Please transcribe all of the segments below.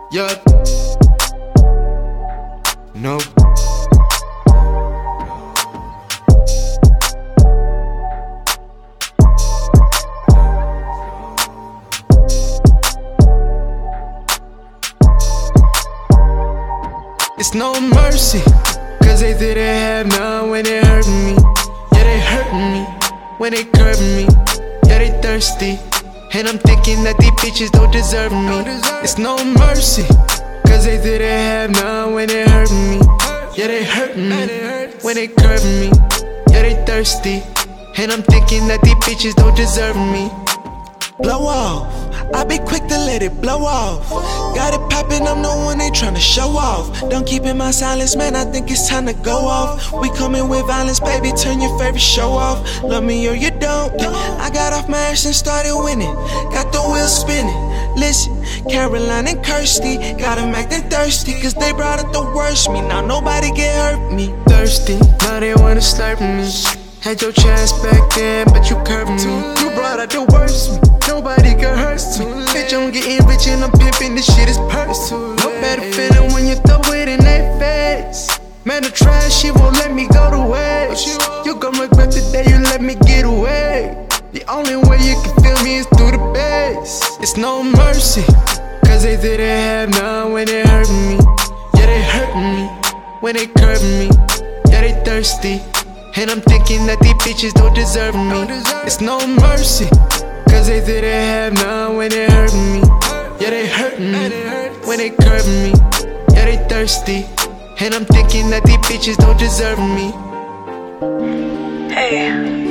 Yup. No. It's no mercy, cause they didn't have none when they hurt me. Yeah, they hurt me when they curb me. Yeah, they thirsty, and I'm thinking that these bitches don't deserve me. It's no mercy, cause they didn't have none when they hurt me. Yeah, they hurt me when they curb me. Yeah, they thirsty, and I'm thinking that these bitches don't deserve me. Blow off, I be quick to let it blow off. Got it poppin', I'm the one they tryna show off. Don't keep in my silence, man, I think it's time to go off. We comin' with violence, baby, turn your favorite show off. Love me or you don't. I got off my ass and started winning. Got the wheel spinning. Listen, Caroline and Kirsty got 'em acting thirsty, cause they brought it the worst me. Now nobody get hurt me. Thirsty, now they wanna slurp me. Had your chance back then, but you curved me. You brought out the worst me. Nobody can hurt me. Bitch, I'm getting rich and I'm pimping. This shit is personal. No better feeling when you throw it in their face. Man, the trash, she won't let me go to waste. You gon' regret the day you let me get away. The only way you can feel me is through the bass. It's no mercy, cause they didn't have none when they hurt me. Yeah, they hurt me when they curb me. Yeah, they thirsty, and I'm thinking that these bitches don't deserve me. It's no mercy, cause they didn't have none when they hurt me. Yeah, they hurt me when they curb me. Yeah, they thirsty, and I'm thinking that these bitches don't deserve me. Hey,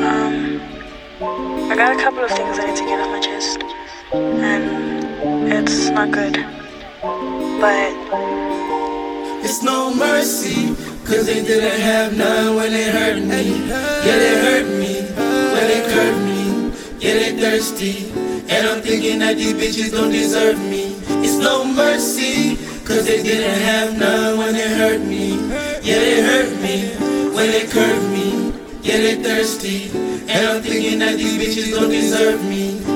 I got a couple of things I need to get off my chest, and it's not good, but it's no mercy, cause they didn't have none when they hurt me. Yeah, they hurt me when they curb me. Yeah, they thirsty, and I'm thinking that these bitches don't deserve me. It's no mercy, cause they didn't have none when they hurt me. Yeah, they hurt me when they curb me. Yeah, they thirsty, and I'm thinking that these bitches don't deserve me.